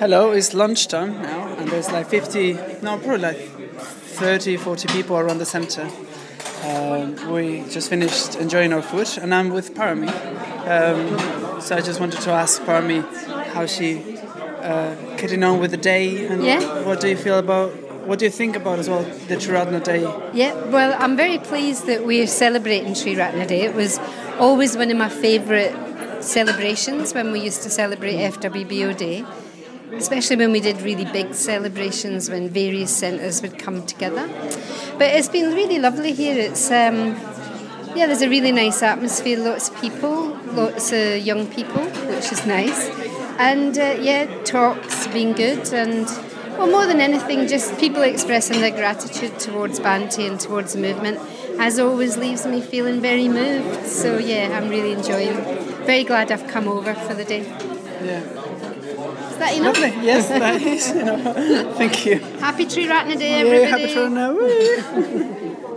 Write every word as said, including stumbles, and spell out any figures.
Hello, it's lunchtime now, and there's like fifty, no, probably like thirty, forty people around the centre. Um, we just finished enjoying our food, and I'm with Parami. Um, so I just wanted to ask Parami how she uh, getting on with the day, and Yeah. what do you feel about, what do you think about as well the Triratna Day? Yeah, well, I'm very pleased that we're celebrating Triratna Day. It was always one of my favourite celebrations when we used to celebrate F W B O Day, especially when we did really big celebrations when various centres would come together. But it's been really lovely here. It's um, yeah, there's a really nice atmosphere, lots of people, lots of young people, which is nice. And uh, yeah, talks been good, and well, more than anything, just people expressing their gratitude towards Bhante and towards the movement, as always, leaves me feeling very moved. So yeah, I'm really enjoying. Very glad I've come over for the day. Yeah. Is that enough? Lovely. Yes, that is enough. Thank you. Happy Triratna Day, Yeah, everybody. happy Triratna. Woo.